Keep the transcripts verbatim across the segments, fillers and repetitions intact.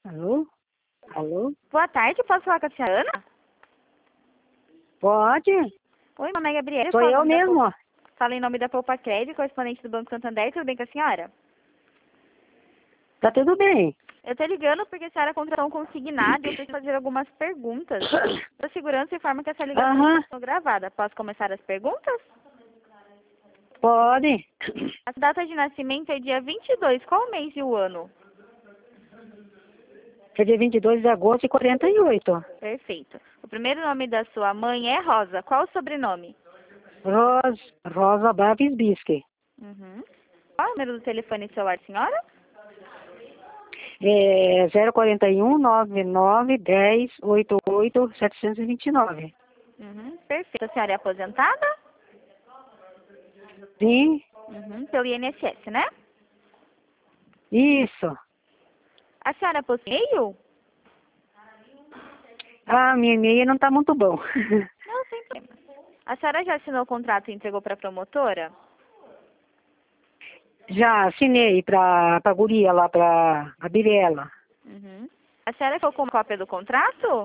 Alô? Alô? Boa tarde, posso falar com a senhora Ana? Pode? Oi, meu nome é Gabriela. Sou falo em eu nome da mesmo. Poupa- Falo em nome da Poupa Crédito, correspondente do Banco Santander. Tudo bem com a senhora? Tá tudo bem. Eu tô ligando porque a senhora contratou um consignado e eu preciso fazer algumas perguntas. Para segurança, informa que essa ligação Aham, está sendo gravada. Posso começar as perguntas? pode. A data de nascimento é dia vinte e dois. Qual o mês e o ano? É dia vinte e dois de agosto de quarenta e oito. Perfeito. O primeiro nome da sua mãe é Rosa. Qual o sobrenome? Ros, Rosa Baves Bisque. Uhum. Qual o número do telefone celular, senhora? É zero quarenta e um, nove nove, dez, oitenta e oito, setecentos e vinte e nove. Uhum. Perfeito. A senhora é aposentada? Sim, Uhum. Pelo I N S S, né? isso. A senhora possui e-mail? Ah, minha e-mail não tá muito bom. Não, sem problema. A senhora já assinou o contrato e entregou para a promotora? Já assinei pra, pra guria lá, pra a Birela. Uhum. A senhora ficou com uma cópia do contrato?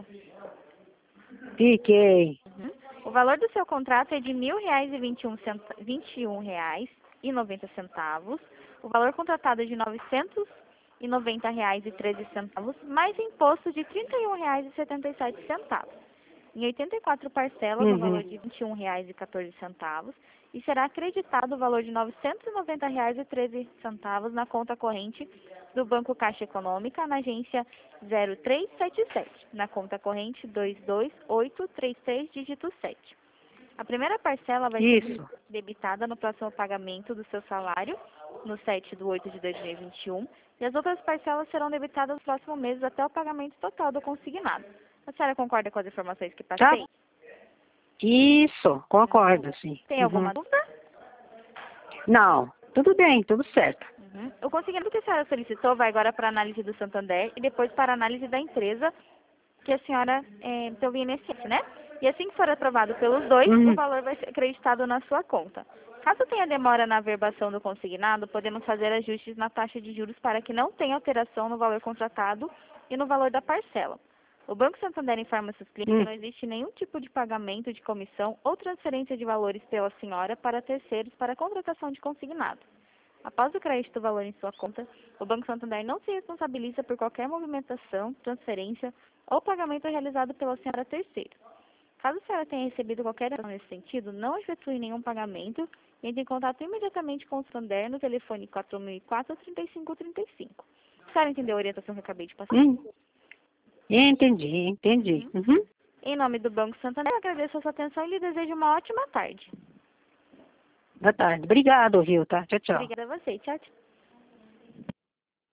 Fiquei. Uhum. O valor do seu contrato é de mil reais e vinte e um centa... vinte e um reais e noventa centavos. O valor contratado é de novecentos e noventa reais e treze centavos, mais imposto de trinta e um reais e setenta e sete centavos. Em oitenta e quatro parcelas, no Uhum. valor de vinte e um reais e quatorze centavos, e será acreditado o valor de novecentos e noventa reais e treze centavos na conta corrente do Banco Caixa Econômica, na agência zero três sete sete, na conta corrente dois dois oito três três, dígito sete. A primeira parcela vai ser Isso. debitada no próximo pagamento do seu salário, no sete de oito de dois mil e vinte e um, e as outras parcelas serão debitadas nos próximos meses até o pagamento total do consignado. A senhora concorda com as informações que Tá? passei? Isso, concordo, sim. Tem Uhum. alguma dúvida? Não, tudo bem, tudo certo. Uhum. O consignado que a senhora solicitou vai agora para a análise do Santander e depois para a análise da empresa que a senhora é, pelo I N S S, né? E assim que for aprovado pelos dois, o Uhum. valor vai ser acreditado na sua conta. Caso tenha demora na averbação do consignado, podemos fazer ajustes na taxa de juros para que não tenha alteração no valor contratado e no valor da parcela. O Banco Santander informa seus clientes que Hum. não existe nenhum tipo de pagamento de comissão ou transferência de valores pela senhora para terceiros para contratação de consignado. Após o crédito do valor em sua conta, o Banco Santander não se responsabiliza por qualquer movimentação, transferência ou pagamento realizado pela senhora terceiro. Caso a senhora tenha recebido qualquer ação nesse sentido, não efetue nenhum pagamento e entre em contato imediatamente com o Santander no telefone quatro mil e quatro, trinta e cinco trinta e cinco. A senhora entendeu a orientação que eu acabei de passar? Hum. Entendi, entendi. Uhum. Uhum. Em nome do Banco Santander, eu agradeço a sua atenção e lhe desejo uma ótima tarde. Boa tarde. Obrigado, viu, tá? Tchau, tchau. Obrigada a você. Tchau, tchau.